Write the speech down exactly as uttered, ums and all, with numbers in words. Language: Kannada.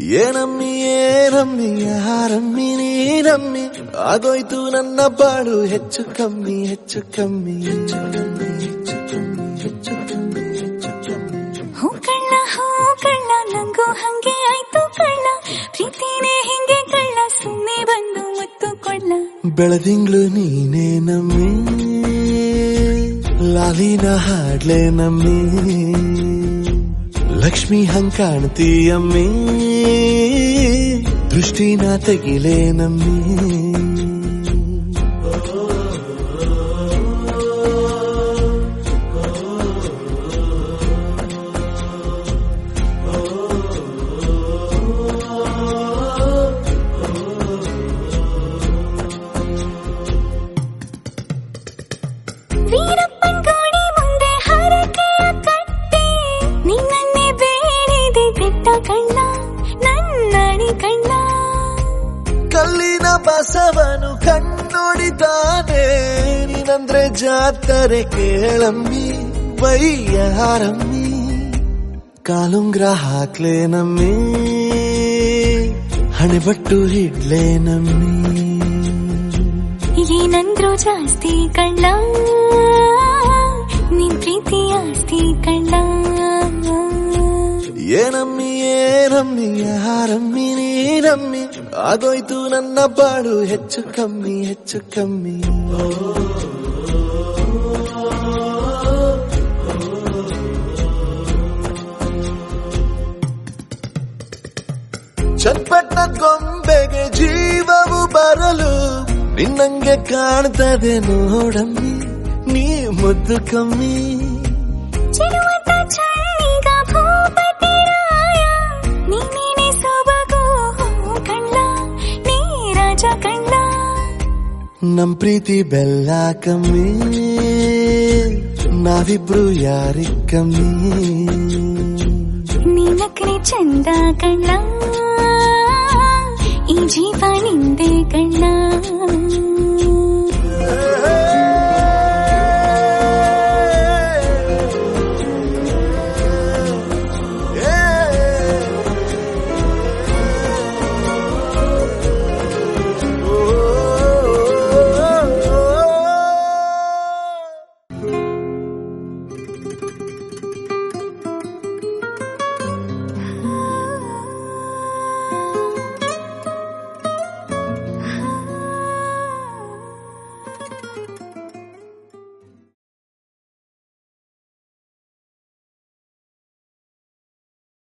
ಏನಮ್ಮಿ ಏನಮ್ಮಿ ಯಾರಮ್ಮಿ ನೀನಮ್ಮಿ ಆಗೋಯ್ತು ನನ್ನ ಬಾಳು ಹೆಚ್ಚು ಕಮ್ಮಿ ಹೆಚ್ಚು ಕಮ್ಮಿ ಹೆಚ್ಚು ಕಮ್ಮಿ ಹೆಚ್ಚು ಕಮ್ಮಿ ಹೆಚ್ಚು ಕಮ್ಮಿ ಹೆಚ್ಚು ಕಮ್ಮಿ ಹೂ ಕಳ್ಳ ಹೂ ಕಳ್ಳ ನಂಗೂ ಹಂಗೆ ಆಯ್ತು ಕಳ್ಳ ಪ್ರೀತಿನೇ ಹಿಂಗೆ ಕಳ್ಳ ಸುಮ್ಮನೆ ಬಂದು ಮುತ್ತು ಕೊಳ್ಳ ಬೆಳದಿಂಗ್ಳು ನೀನೇ ನಮ್ಮಿ ಲಾಲಿನ ಹಾಡ್ಲೆ ನಮ್ಮಿ ಲಕ್ಷ್ಮಿ ಹಂಗ್ ಕಾಣ್ತೀಯಮ್ಮಿ ದೃಷ್ಟಿನ ತೆಗಿಲೇ ನಮ್ಮಿ ವೀರಪ್ಪನ್ ಗೋಡಿ ಮುಂದೆ ಹರಕೆಯ ಕಟ್ಟಿ ನಿನ್ನನ್ನೇ ಬೇಡಿದೆ ಬಿಟ್ಟ ಕಣ್ಣ ನನ್ನಡಿ ಕಣ್ಣ ಕಲ್ಲಿನ ಬಸವನು ಕಣ್ಣೊಡಿತಾನೆ ನೀನಂದ್ರೆ ಜಾತರೆ ಕೇಳಮ್ಮಿ ಬೈಯಾರಮ್ಮಿ ಕಾಲುಂಗ್ರ ಹಾಕ್ಲೆ ನಮ್ಮಿ ಹಣೆಬಟ್ಟು ಹಿಡ್ಲೆ ನಮ್ಮಿ ಏನಂದ್ರು ಜಾಸ್ತಿ ಕಳ್ಳ ನಿನ್ ಪ್ರೀತಿ ಆಸ್ತಿ ಕಳ್ಳ ಏನಮ್ಮಿ ಏನಮ್ಮಿ ಯಾರಮ್ಮಿ ನೀನಮ್ಮಿ ಆಗೋಯ್ತು ನನ್ನ ಬಾಳು ಹೆಚ್ಚು ಕಮ್ಮಿ ಹೆಚ್ಚು ಕಮ್ಮಿ ಚಟ್ಪಟ್ನ ಗೊಂಬೆಗೆ ಜೀವವು ಬರಲು ನಿನ್ನಂಗೆ ಕಾಣ್ತದೆ ನೋಡಮ್ಮಿ ನೀ ಮುದ್ದು ಕಮ್ಮಿ ಚಿರುವಂತ ಚಳ್ಳಿಗ ಭೂಪತಿ ರಾಯ ನೀನೇನೆ ಸೊಬಗು ಕಳ್ಳ ನೀ ರಾಜ ಕಳ್ಳ ನಮ್ ಪ್ರೀತಿ ಬೆಲ್ಲ ಕಮ್ಮಿ ನಾವಿಬ್ರು ಯಾರಿ ಕಮ್ಮಿ ನೀನಕ್ರೆ ಚಂದ ಕಳ್ಳ ಈ ಜೀವ ನಿಂದೆ ಕಳ್ಳ